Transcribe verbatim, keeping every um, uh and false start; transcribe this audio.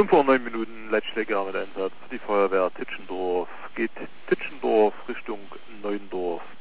fünf Uhr neun Minuten, Leitstrecke mit Einsatz. Die Feuerwehr Titschendorf geht Titschendorf Richtung Neuendorf.